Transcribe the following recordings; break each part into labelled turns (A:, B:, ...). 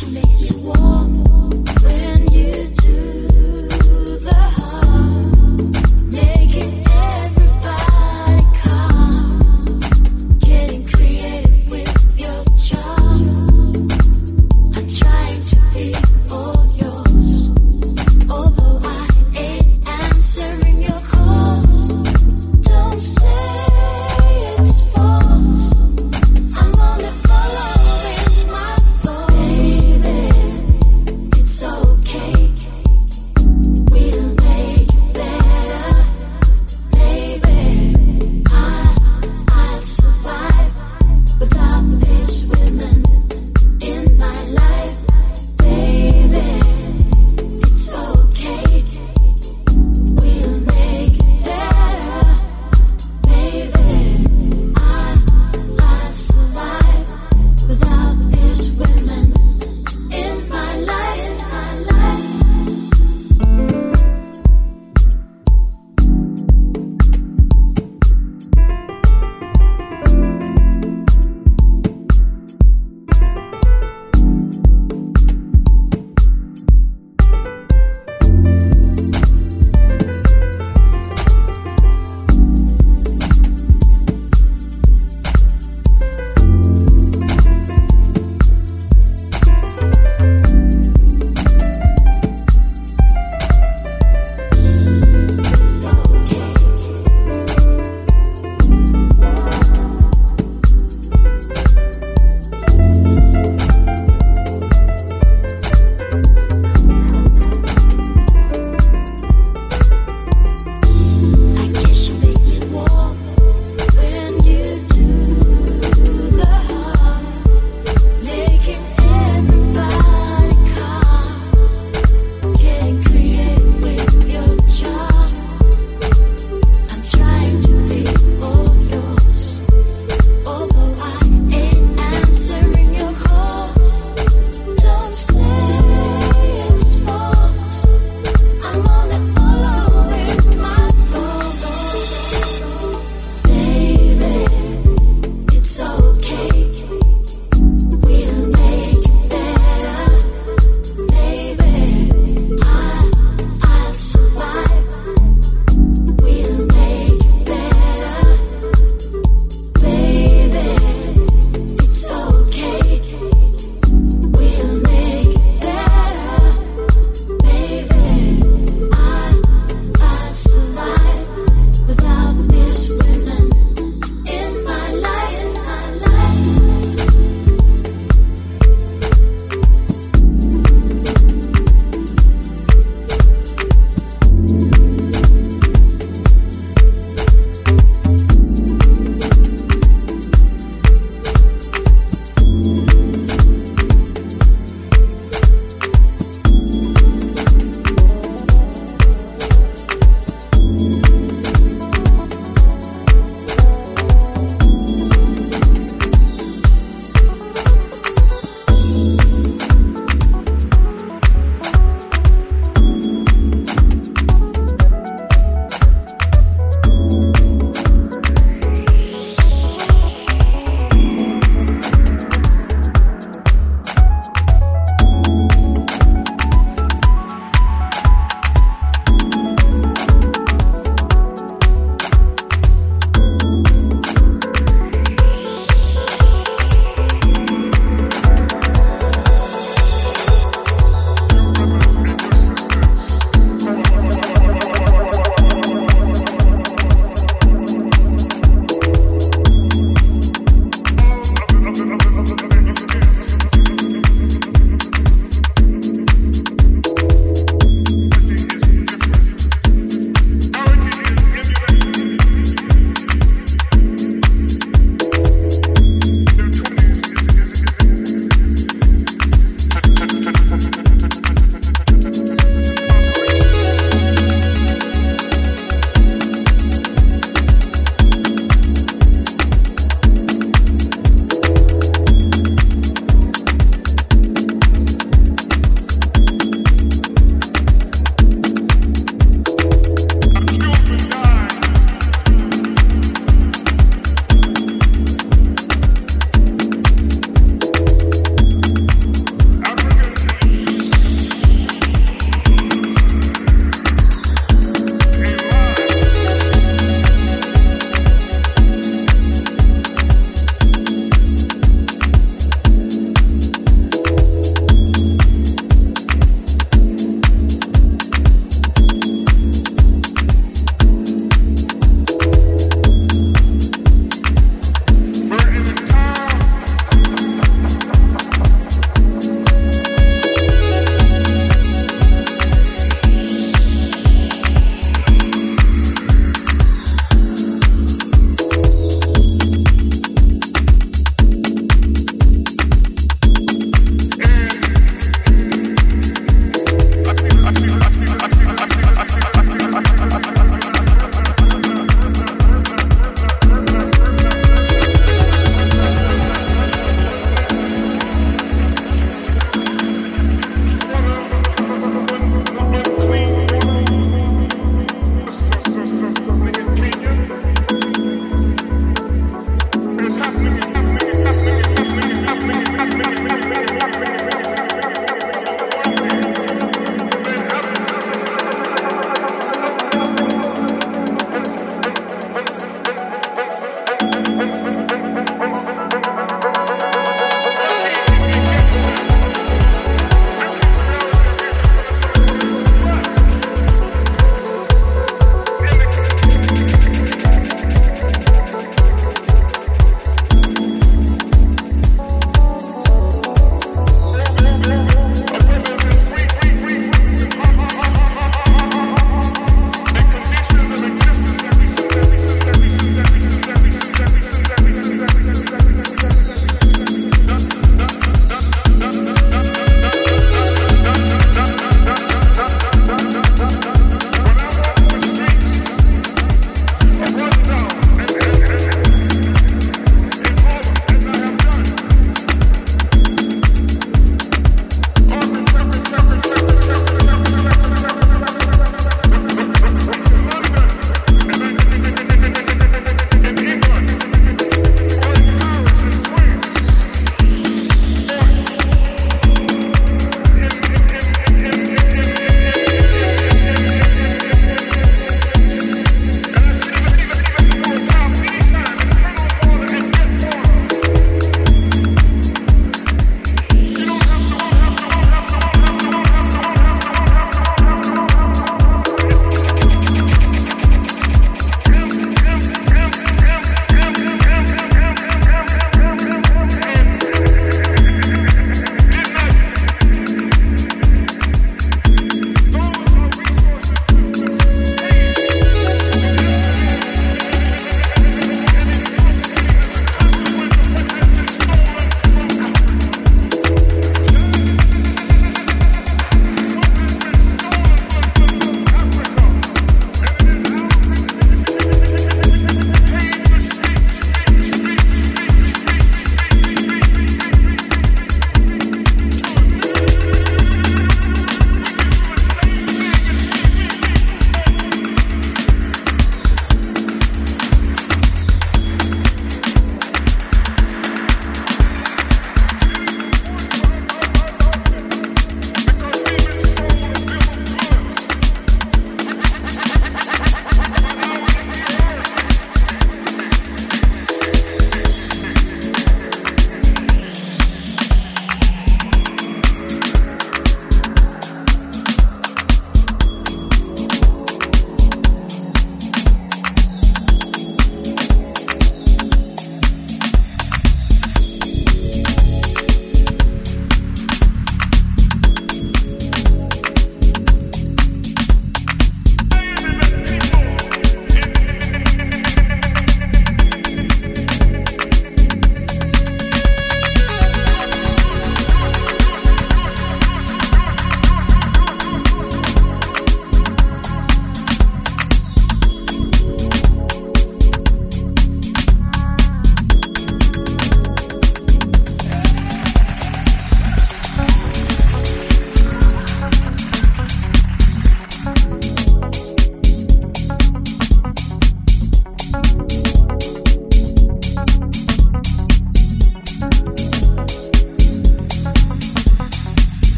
A: Baby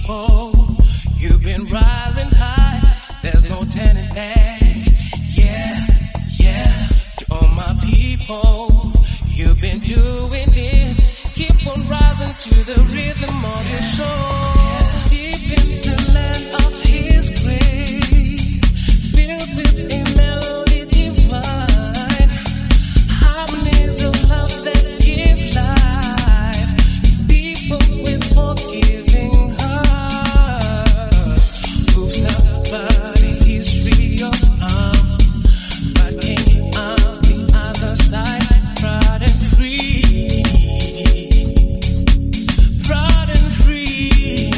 A: people, you've been rising high. There's no turning back. Yeah, yeah. To all my people, you've been doing it. Keep on rising to the rhythm of your soul. Deep in the land of His grace, filled with a melody divine, harmonies of love that give life. People with forgiving hearts who've suffered the history of harm, but came out the other side, proud and free. Proud and free.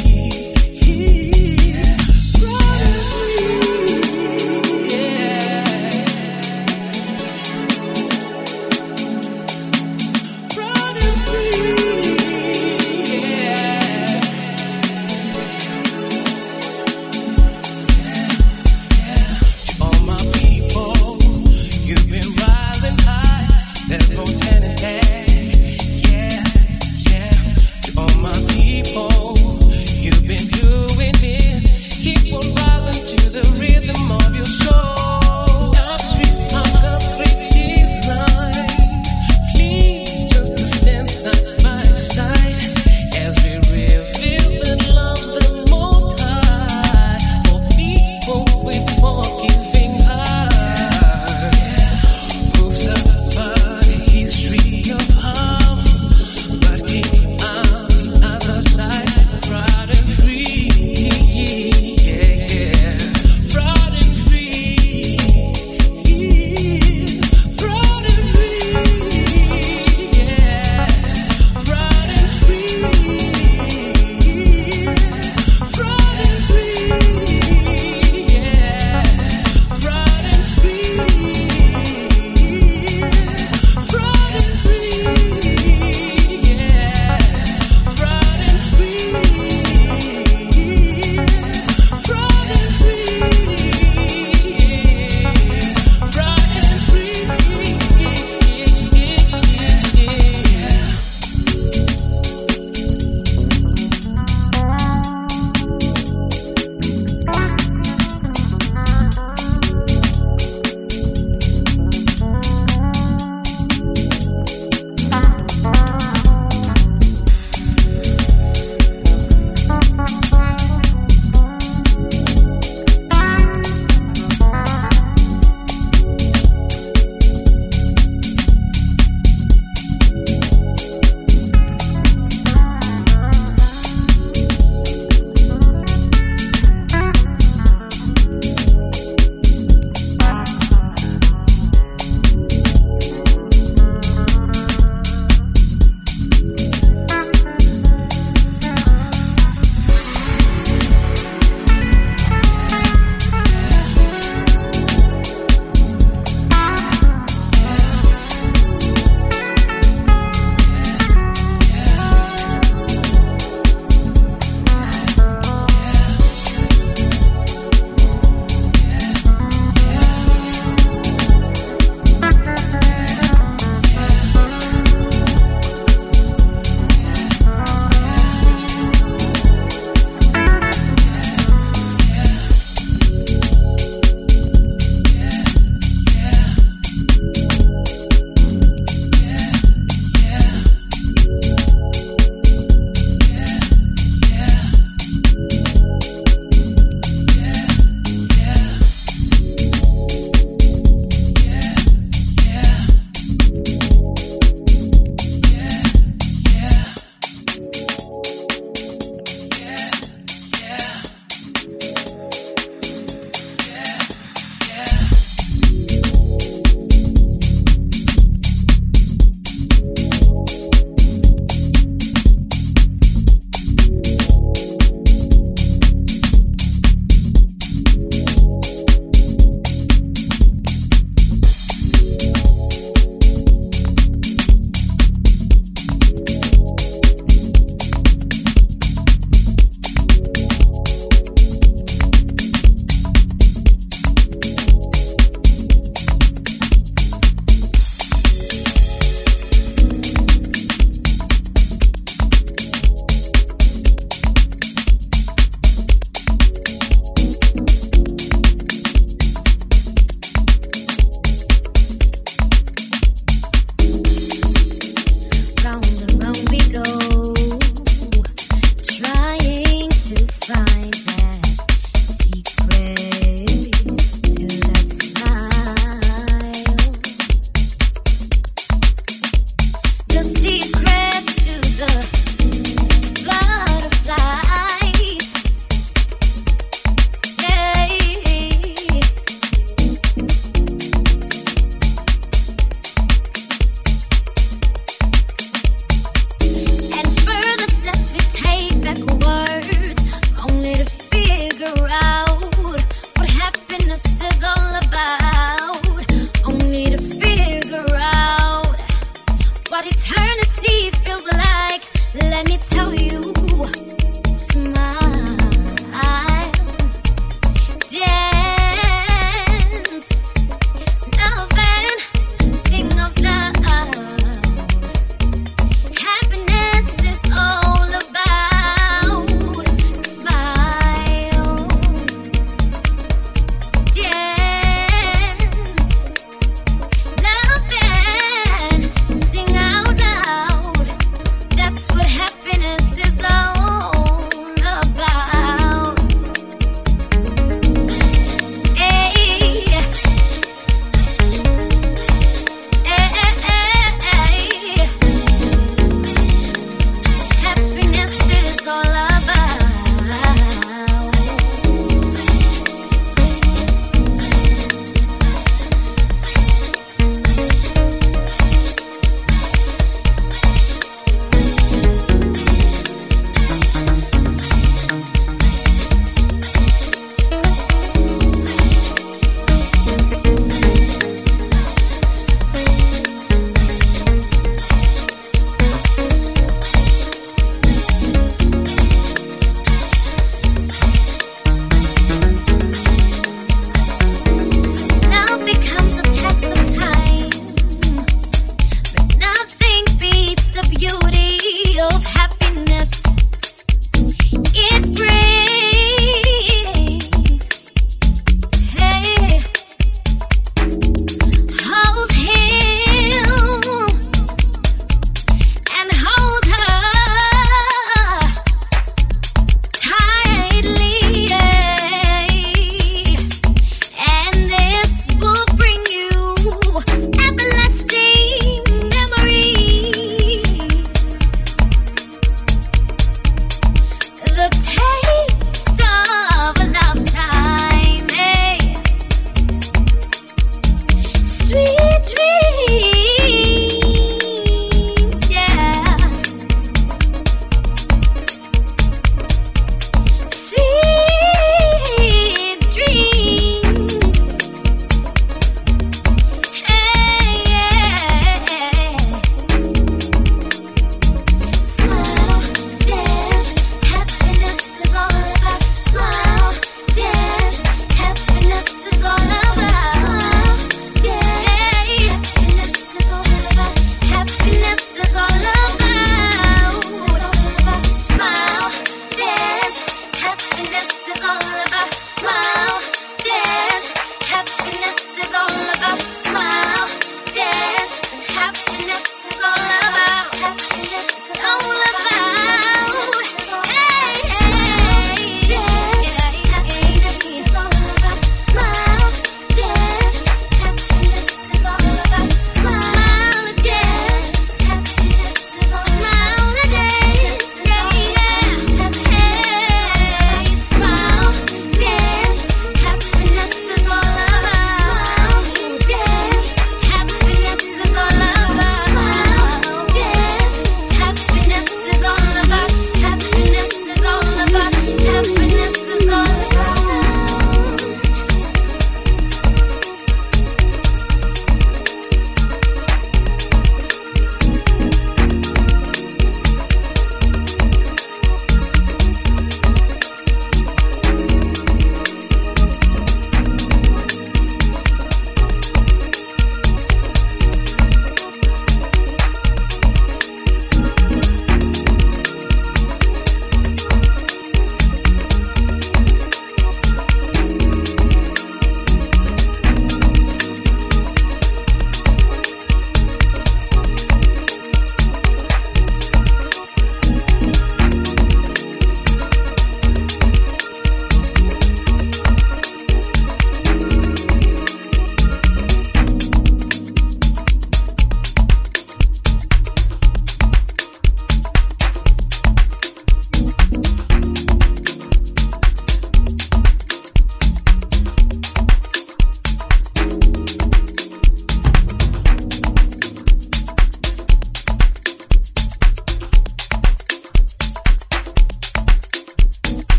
A: Proud and free. Yeah. Proud and free. Yeah. All my people, you've been rising high. There's no turning back. Yeah, yeah. To all my people, you've been doing it. Keep on rising to the rhythm of your soul. God's streets are God's great design. Please just stand side by side as we reveal that love's the most high for people with forgiving hearts who've suffered a history of harm, but came out the other side, proud and free. Yeah, proud and free.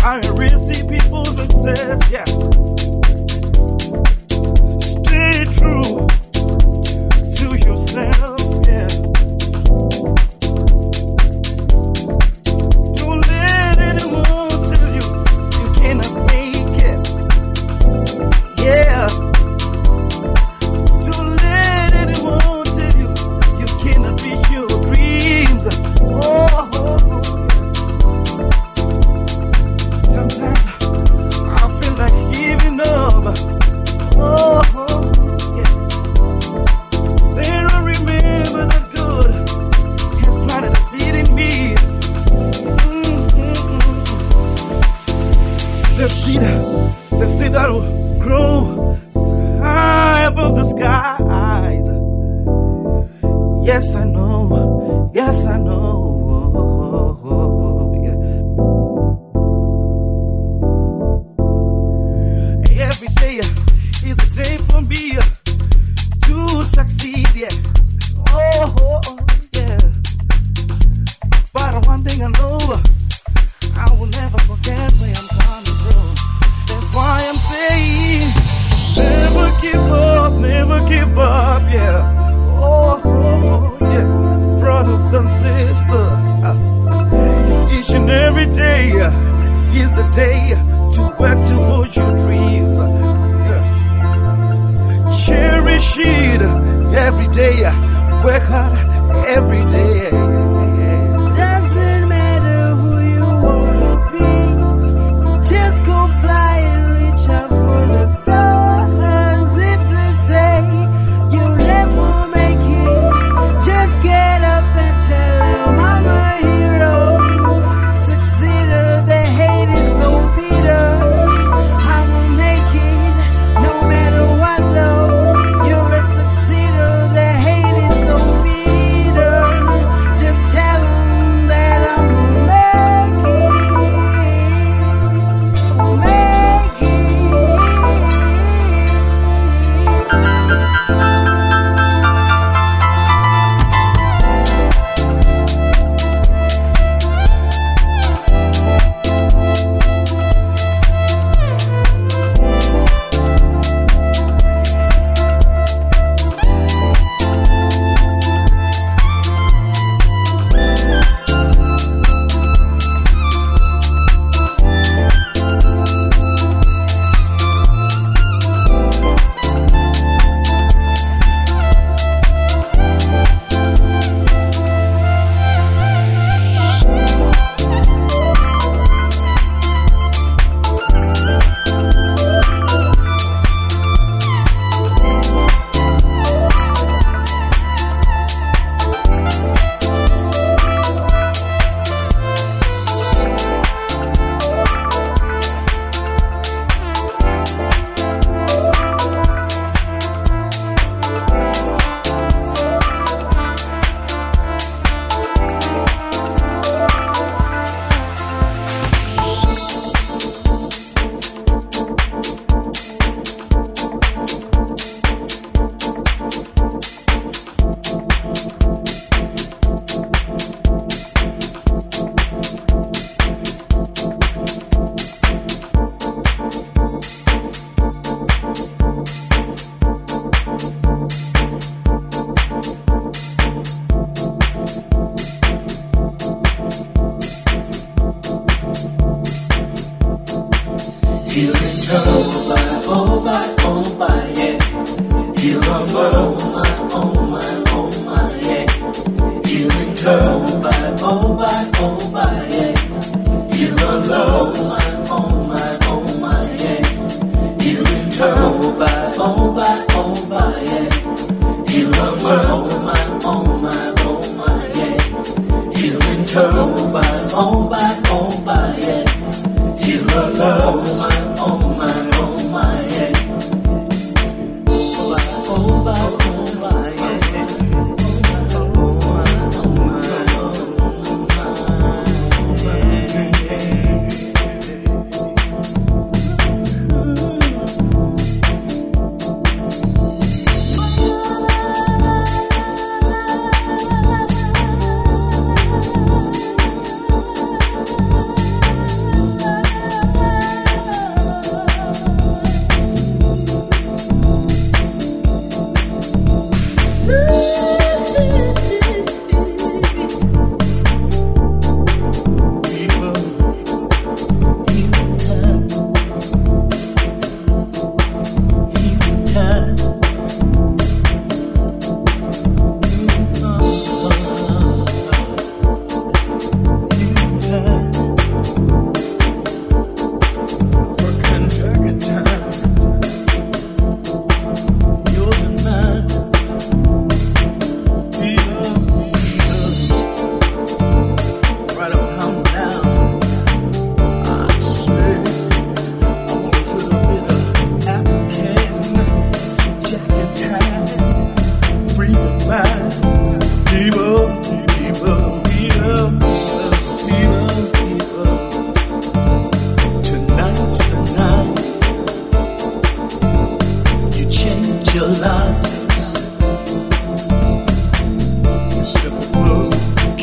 B: are a recipe for success, yeah. Stay true to yourself, yeah. Don't let anyone tell you you cannot make it, yeah. Don't let anyone tell you you cannot reach your dreams. Oh, sometimes I feel like giving up. Oh, yeah. Then I remember that God has planted a seed in me. The seed that will grow high above the skies. Yes, I know. Yes, I know. Yeah. Every day is a day for me to succeed, yeah. Oh, yeah. But one thing I know, I will never forget where I'm coming from. That's why I'm saying, never give up, yeah. Oh, yeah. Brothers and sisters, each and every day is a day to work towards your dreams. Yeah. Cherish it every day, work hard every day.
C: Doesn't matter who you wanna be, just go fly and reach out for the stars. If they say you'll never make it, just get up and tell them I'm a hero. Succeeder, they hate it so bitter. I'ma make it no matter what though. You're a succeeder, they hate it so bitter. Just tell them that I'ma make it. Make it.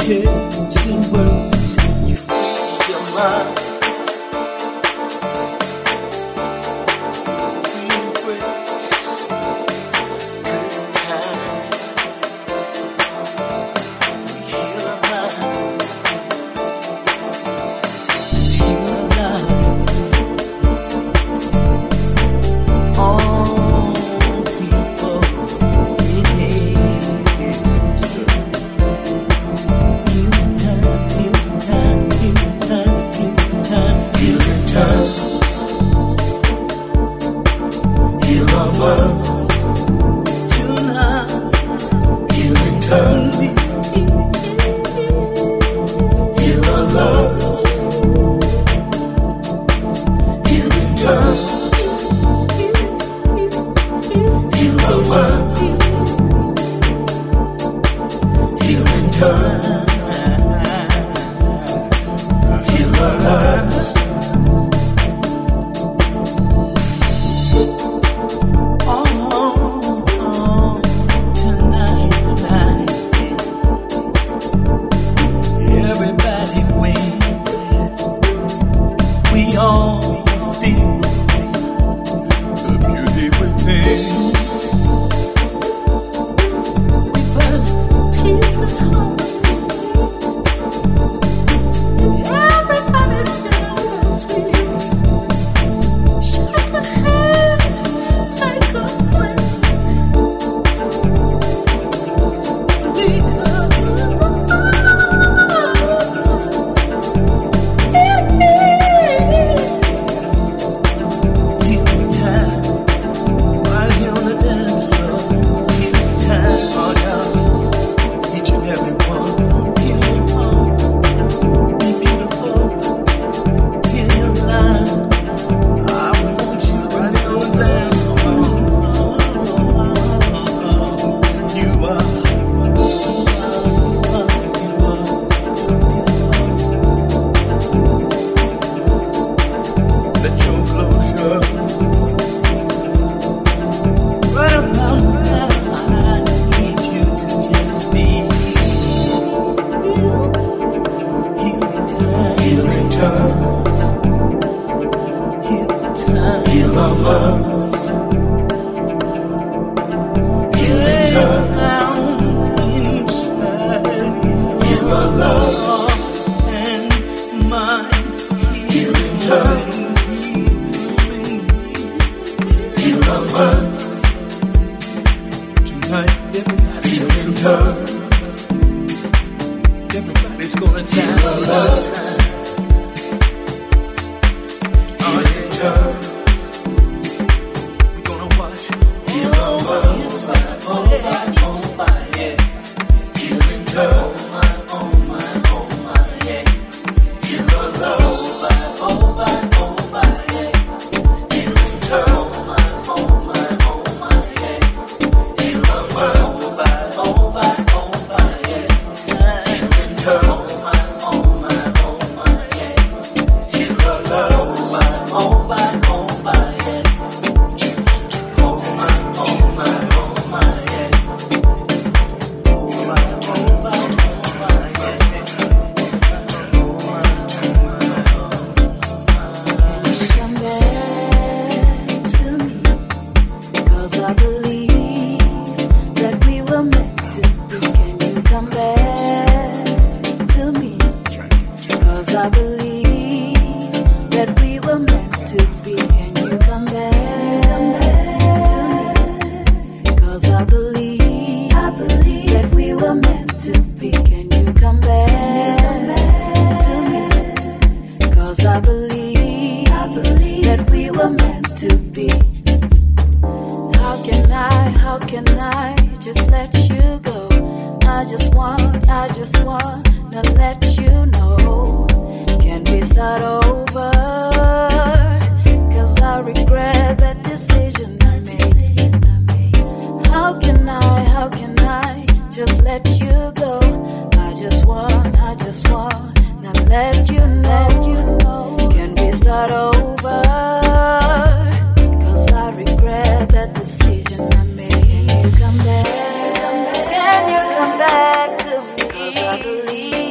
D: Can you come back to me? 'Cause I believe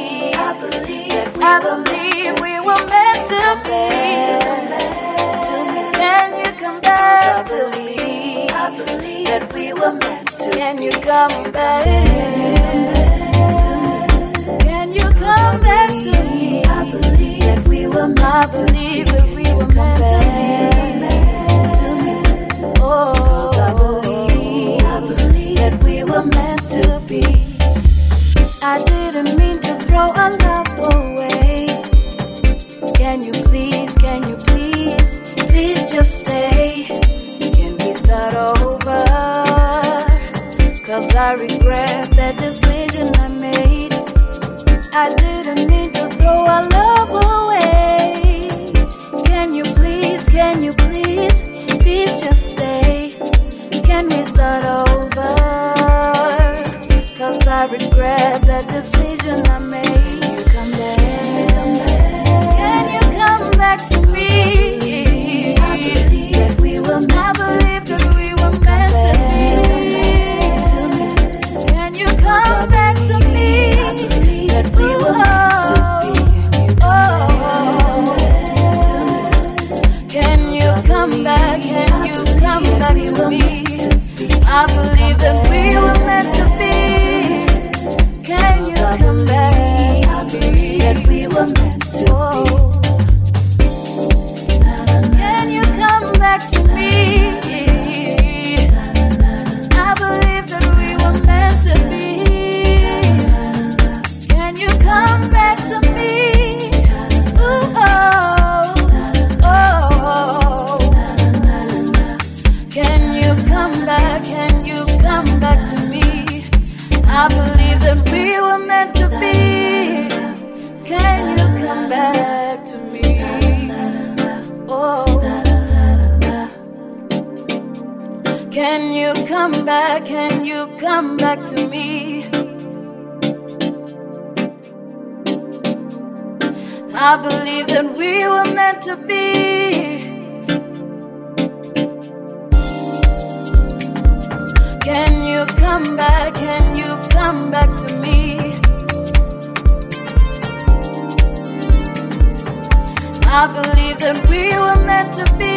D: believe we were meant to be. Can you come back to me? I believe that we were meant to. Can you come back? Can you come back to me? I believe that we were meant to. I believe that we were meant to be. Oh, 'cause I believe that we were meant to be. I didn't mean to throw our love away. Can you please, please just stay? Can we start over? 'Cause I regret that decision I made. I didn't mean to throw our love away. Can you please, please just stay? Can we start over? 'Cause I regret that decision I made. You come back. Can you come back to me? I believe that we were meant to be. Can you come back to me? I believe that we were meant to be. Can you come back? Can you come back to me? I believe that we were meant to be. Can you come back? I believe that we were meant to be. Can you come back to me? I believe that we were meant to be. Can you come back to me? Ooh, oh, oh. Can you come back? Can you come back to me? I believe that we were meant to be. Can you come back to me? Oh, can you come back? Can you come back to me? I believe that we were meant to be. Can you come back? Can you come back to me? I believe that we were meant to be.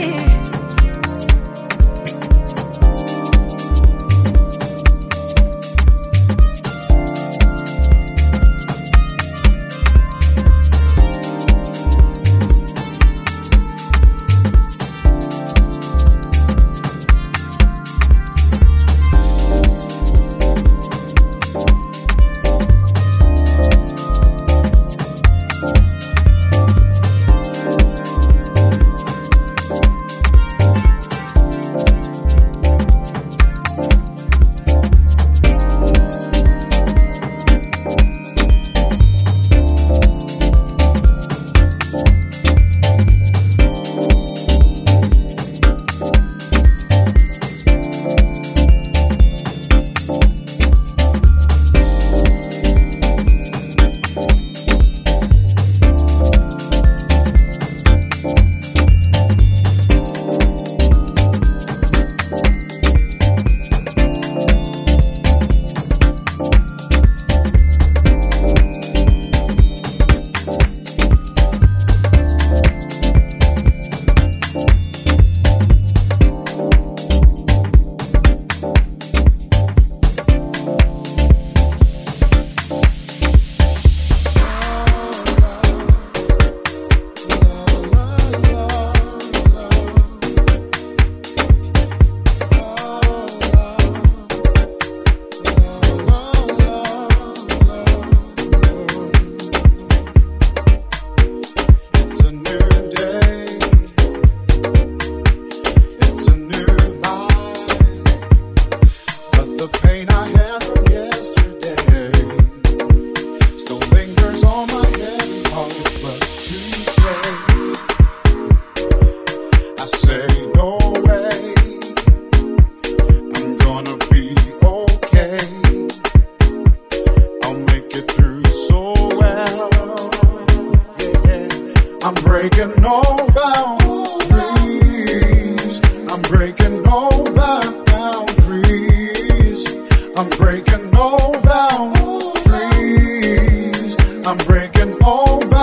E: I'm breaking all boundaries. I'm breaking all boundaries.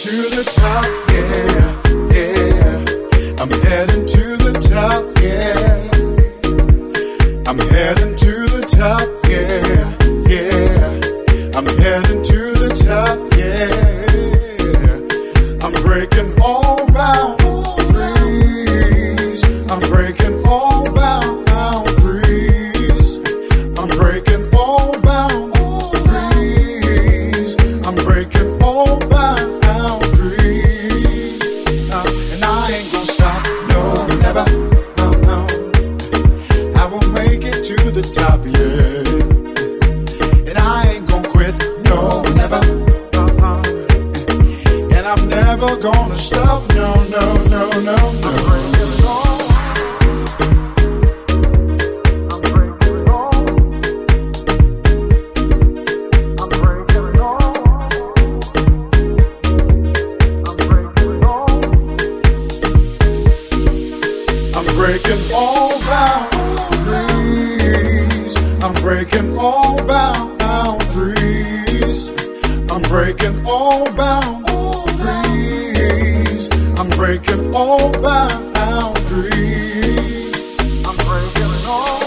E: to the top, yeah, yeah. I'm heading to the top, yeah. I'm heading to the top, yeah, yeah. I'm heading to the top, yeah. I'm breaking all boundaries. I'm breaking all boundaries. I'm breaking all boundaries. I'm breaking all boundaries. And I ain't gonna stop, no, never, no, no. I will make it to the top, yeah. And I ain't gonna quit, no, never, and I'm never gonna stop, no, no, no, no, no. Breaking all boundaries. I'm breaking all boundaries. I'm breaking all boundaries. I'm breaking all boundaries. I'm breaking all.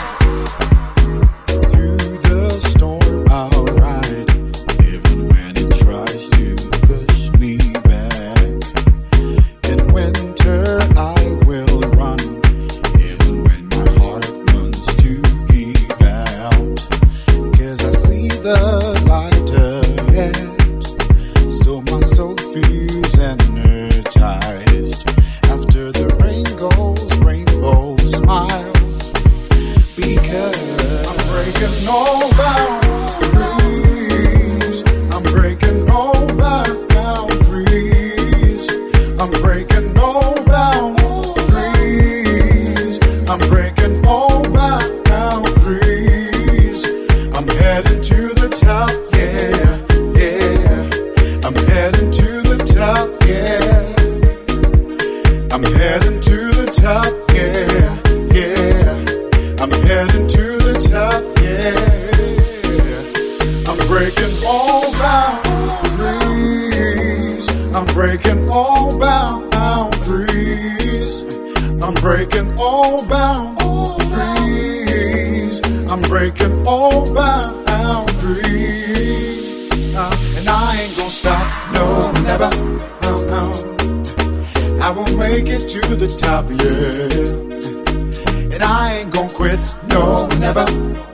E: Through the storm I'll ride, even when it tries to push me back. In winter I will run, even when my heart wants to give out. 'Cause I see the light ahead, so my soul feels energized. After the rain goes, rainbow smiles. Because I'm breaking all boundaries. I'm breaking all boundaries. I'm breaking all boundaries. I'm breaking all boundaries. I'm heading to the top, yeah, yeah. I'm heading to the top, yeah. I'm heading to the top, yeah, yeah. I'm heading to the top, yeah. I'm breaking all boundaries. I'm breaking all boundaries. I'm breaking all boundaries. I'm breaking all boundaries. And I ain't gonna stop, no, never, no, no. I will make it to the top, yeah. And I ain't gonna quit, no, never,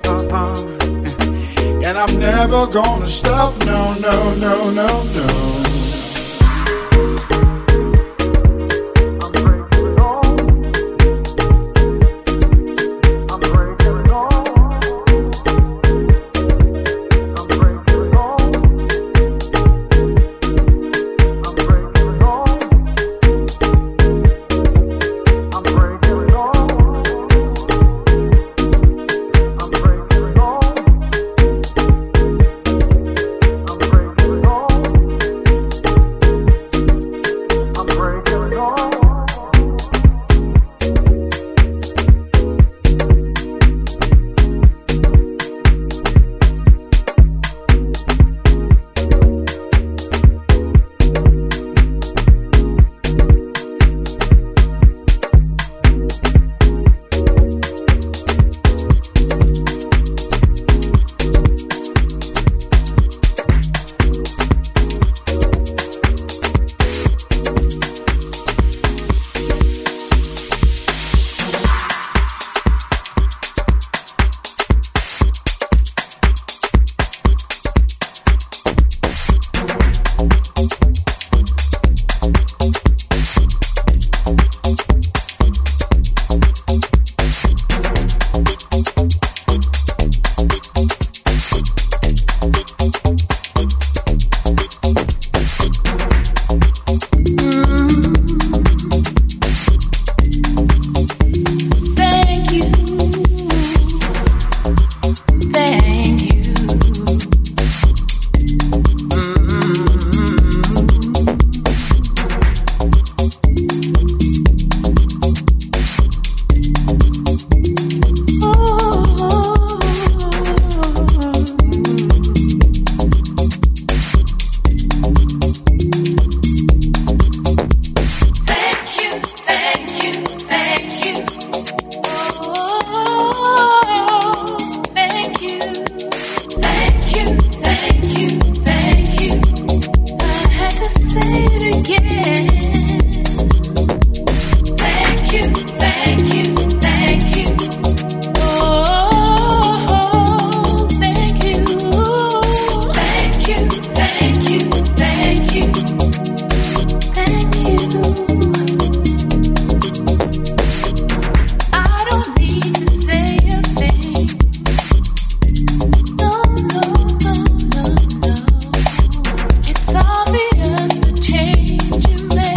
E: and I'm never gonna stop, no, no, no, no, no.
D: It's obvious the change you made.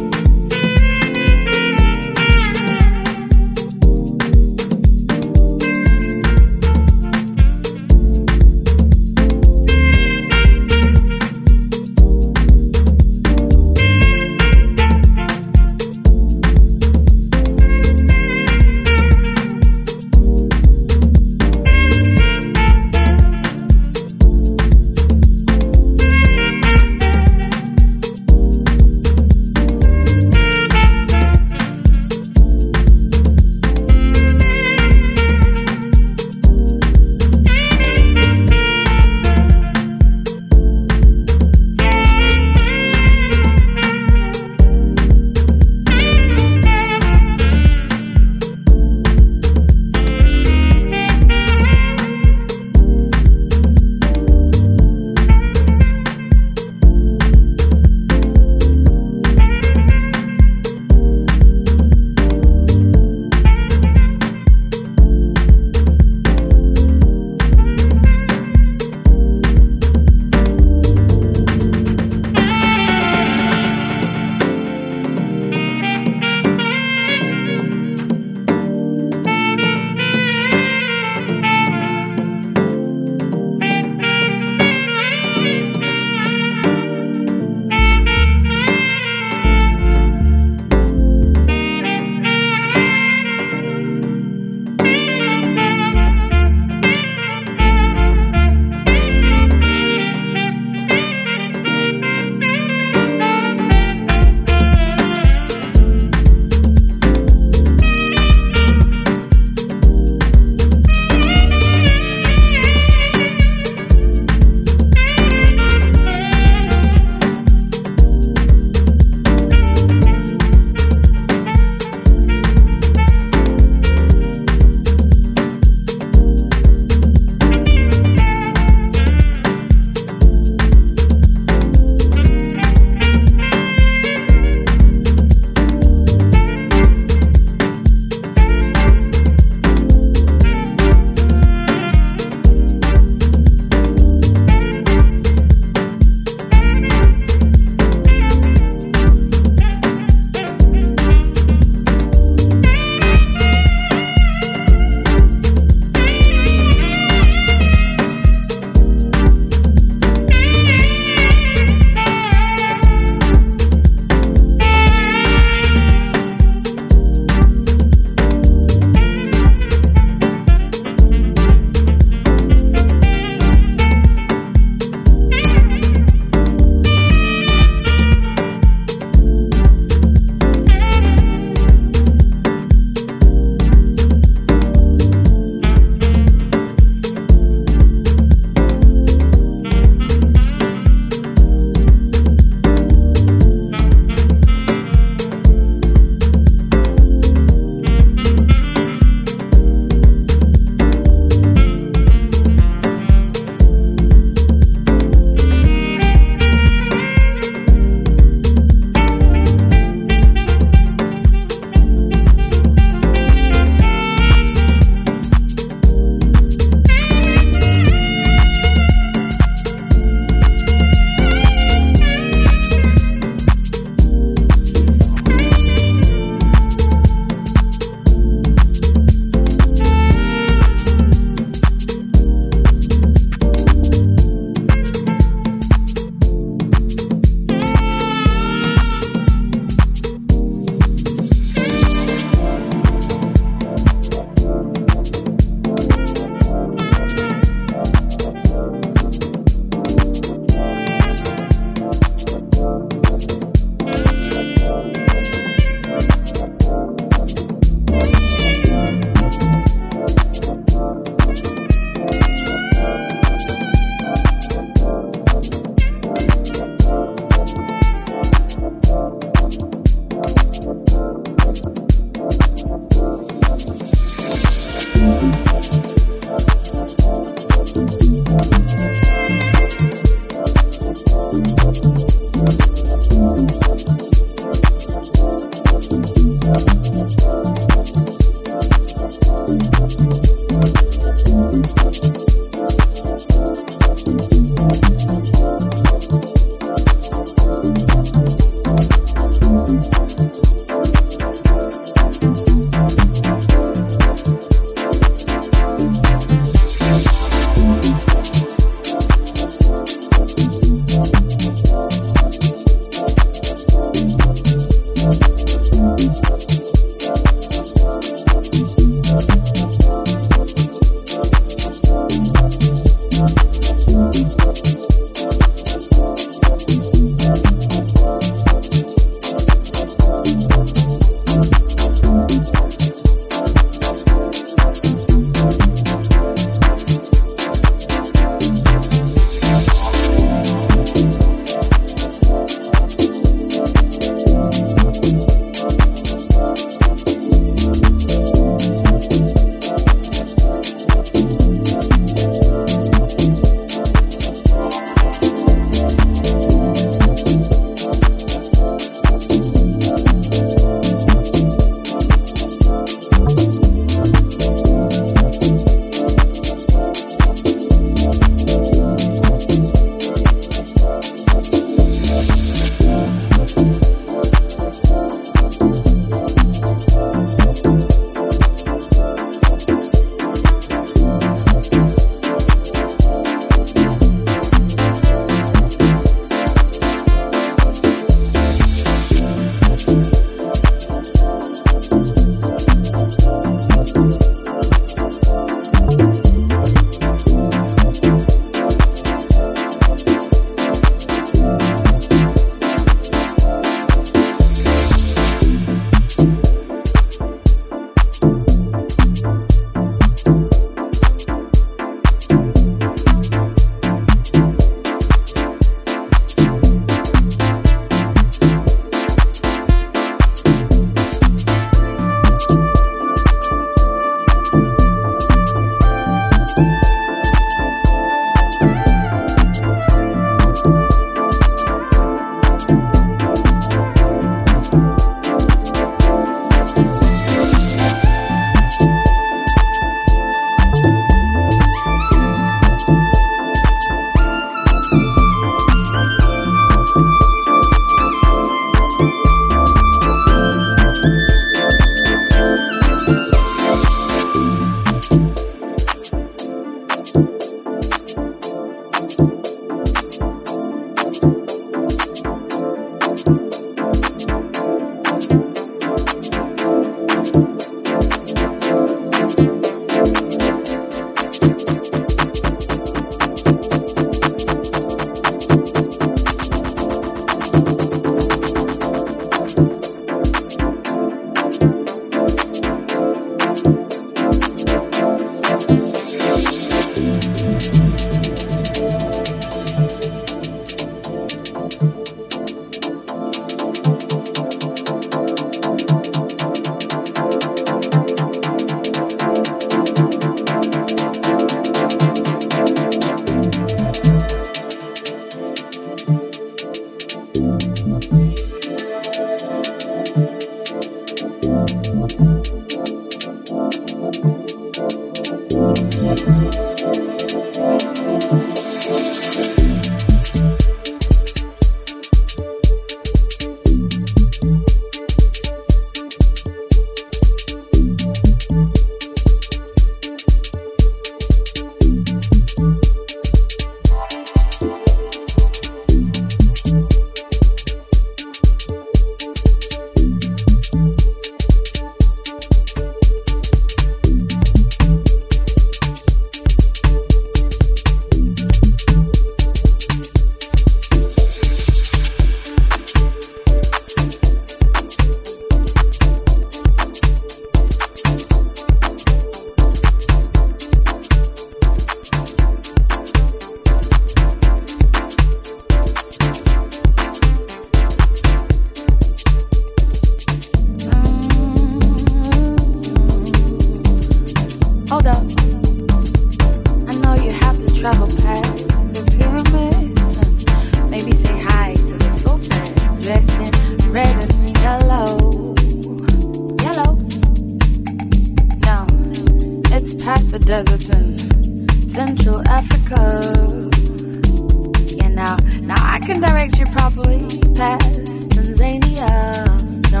D: the deserts in Central Africa. Yeah, now I can direct you properly past Tanzania. No,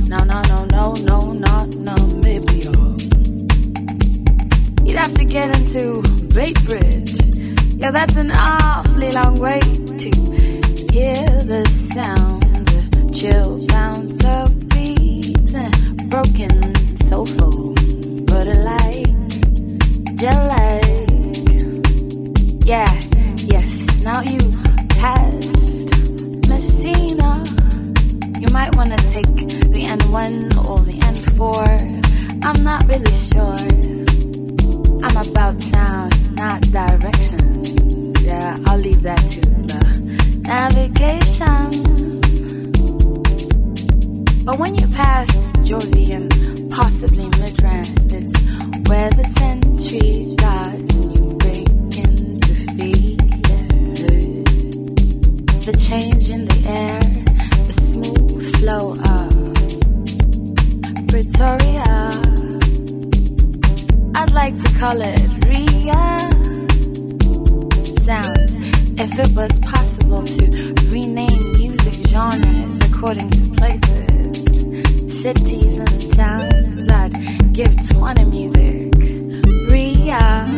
D: not Namibia. You'd have to get into Bay Bridge. Yeah, that's an awfully long way to hear the sounds of chill bounce of beats and broken soulful, but alike, gel-like. Yeah, yes, now you passed Messina. You might want to take the N1 or the N4. I'm not really sure. I'm about sound, not direction. Yeah, I'll leave that to the navigation. But when you pass Josie and possibly Midrand, it's where the centuries start and you break into feet. The change in the air, the smooth flow of Pretoria. I'd like to call it Ria sounds. If it was possible to rename music genres according to places, cities and towns, I'd give 20 music Ria.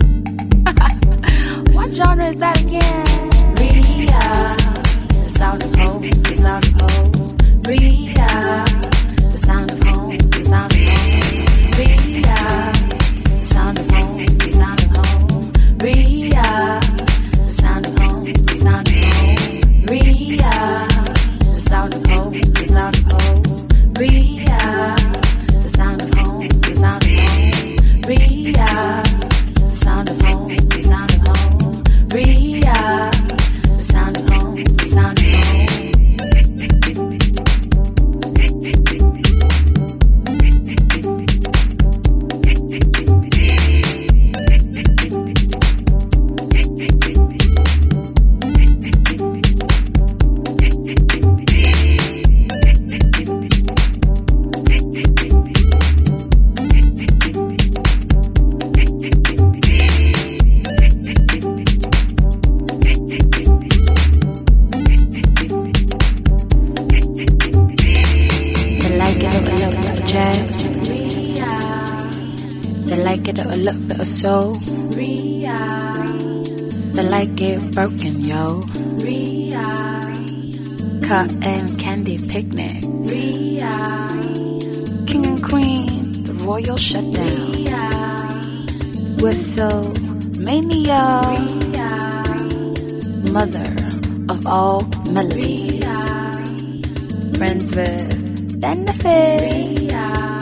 D: What genre is that again? Ria. The sound of home, the sound of home. Ria. The sound of home, the sound of home. Ria. The sound of home, the sound of home. Ria. The sound of home, the sound of home. Ria. The sound of home, the sound of home. Ria. The sound of home, the sound of home. Ria. The sound of home, the sound of home. Ria. The sound of home, the sound of home. A little bit of soul. They like it broken, yo. Cotton candy picnic. King and queen, the royal shutdown. Whistle mania. Mother of all melodies. Friends with benefits.